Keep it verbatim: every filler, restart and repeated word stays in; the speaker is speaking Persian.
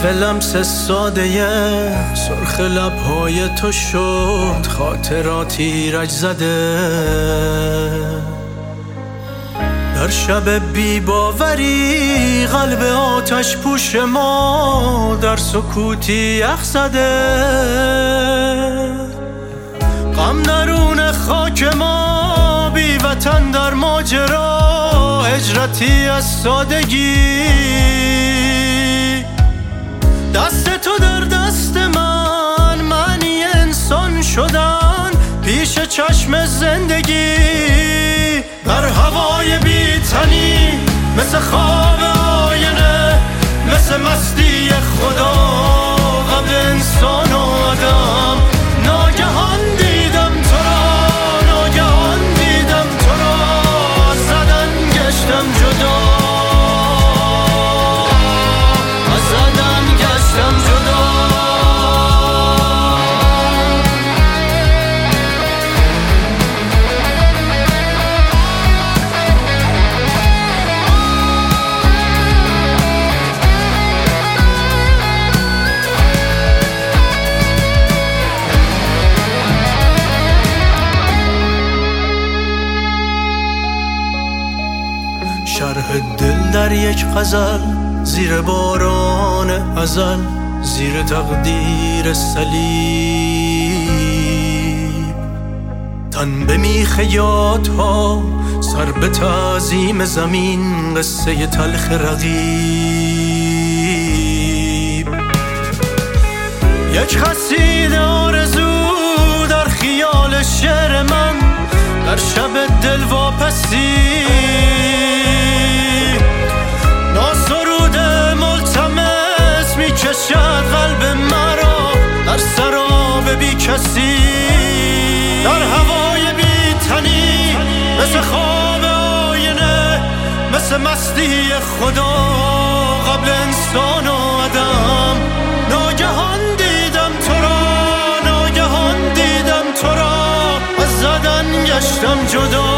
لطف لمس ساده سرخ لبهای تو شد خاطراتی رج زده. در شب بی باوری قلب آتش پوش ما در سکوتی یخ زده. غم درون خاک ما بی وطن در ماجرا هجرتی از سادگی. دست تو در دست من معنی انسان شدن پیش چشم زندگی. در هوای بی‌تنی مثل خواب آینه مثل مستی خدا قبل انسان و آدم ناگهان دیدم تو را ناگهان دیدم تو را زدن گشتم جدا زدن گشتم جدا. شرح دل در یک غزل زیر باران ازل زیر تقدیر صلیب. تن به میخ یادها سر به تعظیم زمین قصه تلخ رقیب. یک قصیده آرزو در خیال شعر من در شب دل واپسی. ناسرود ملتمس می کشد قلب مرا در سراب بی کسی. در هوای بی تنی مثل خواب آینه مثل مستی خدا قبل انسان و آدم ناگهان دیدم تو را ناگهان دیدم تو را از زدن گشتم جدا